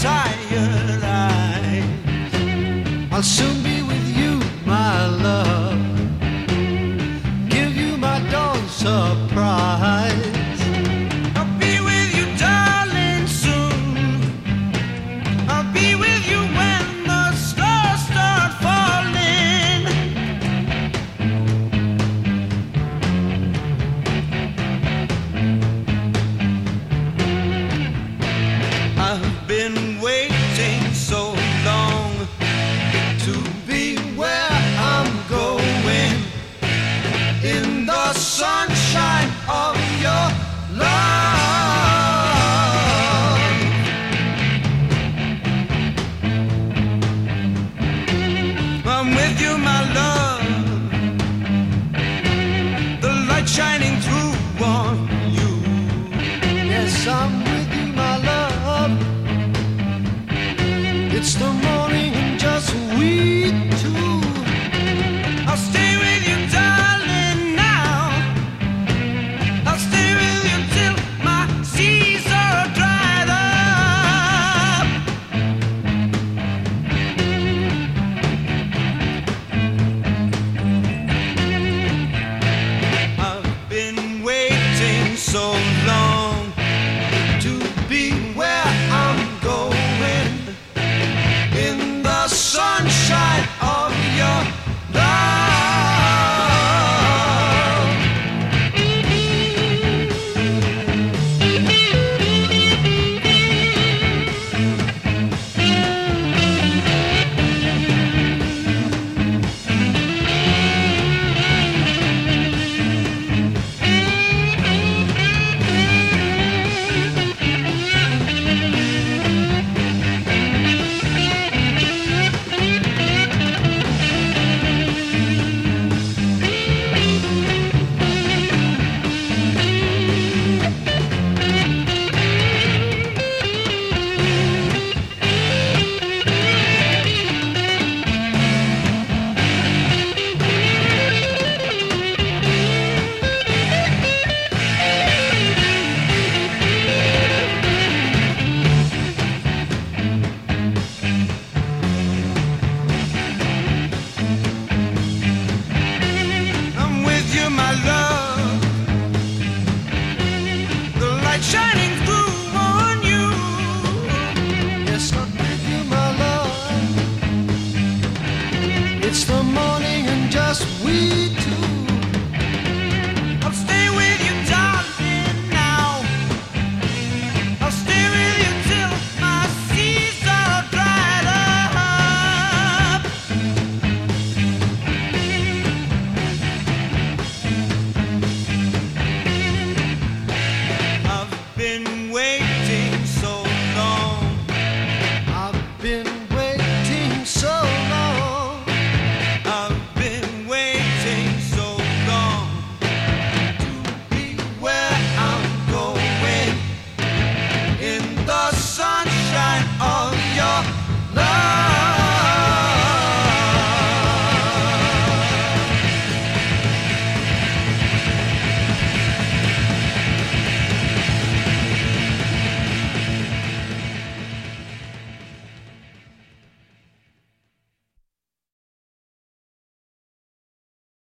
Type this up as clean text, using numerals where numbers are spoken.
tired eyes. I'll soon be with you, my love. Give you my dawn surprise. I'll be with you, darling, soon. I'll be with you when the stars start falling. I've been waiting so long to be where I'm going, in the sunshine of your love. I'm with you, my love, the light shining through on you. Yes, I'm with you, my love. It's the